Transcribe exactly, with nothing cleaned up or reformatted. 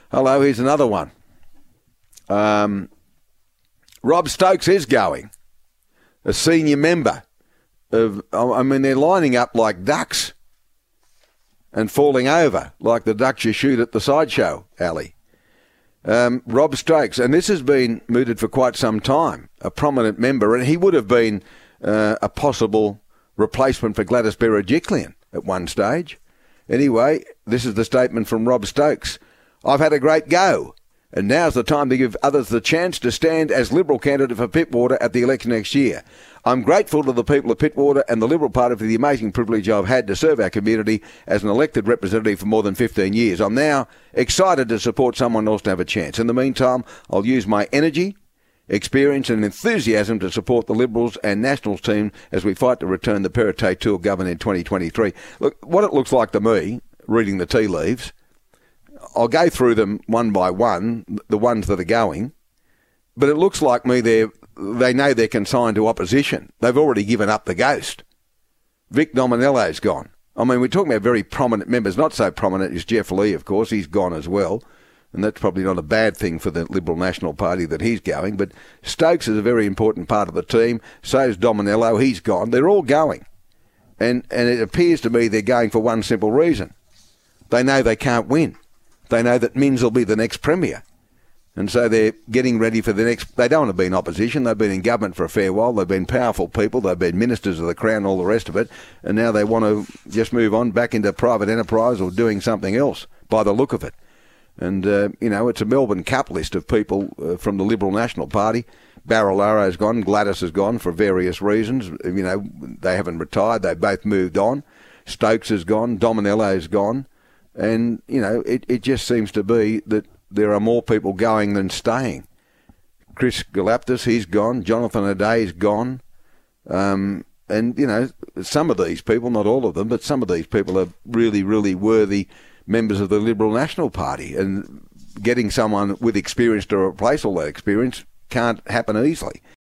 Hello, here's another one. Um, Rob Stokes is going, a senior member of, I mean, they're lining up like ducks and falling over like the ducks you shoot at the sideshow alley. Um, Rob Stokes, and this has been mooted for quite some time, a prominent member, and he would have been uh, a possible replacement for Gladys Berejiklian at one stage. Anyway, this is the statement from Rob Stokes. I've had a great go, and now's the time to give others the chance to stand as Liberal candidate for Pittwater at the election next year. I'm grateful to the people of Pittwater and the Liberal Party for the amazing privilege I've had to serve our community as an elected representative for more than fifteen years. I'm now excited to support someone else to have a chance. In the meantime, I'll use my energy, experience and enthusiasm to support the Liberals and Nationals team as we fight to return the Perrottet Tour government in twenty twenty-three. Look, what it looks like to me, reading the tea leaves, I'll go through them one by one, the ones that are going, but it looks like me they're, they know they're consigned to opposition. They've already given up the ghost. Vic Nominello's gone. I mean, we're talking about very prominent members. Not so prominent as Jeff Lee, of course. He's gone as well. And that's probably not a bad thing for the Liberal National Party that he's going. But Stokes is a very important part of the team. So is Dominello. He's gone. They're all going. And, and it appears to me they're going for one simple reason. They know they can't win. They know that Minns will be the next Premier. And so they're getting ready for the next... They don't want to be in opposition. They've been in government for a fair while. They've been powerful people. They've been ministers of the Crown, all the rest of it. And now they want to just move on back into private enterprise or doing something else by the look of it. And, uh, you know, it's a Melbourne Cup list of people uh, from the Liberal National Party. Barilaro's gone. Gladys has gone for various reasons. You know, they haven't retired. They both moved on. Stokes has gone. Dominello's gone. And, you know, it, it just seems to be that there are more people going than staying. Chris Galaptis, he's gone. Jonathan O'Dea's gone. Um, and, you know, some of these people, not all of them, but some of these people are really, really worthy members of the Liberal National Party. And getting someone with experience to replace all that experience can't happen easily.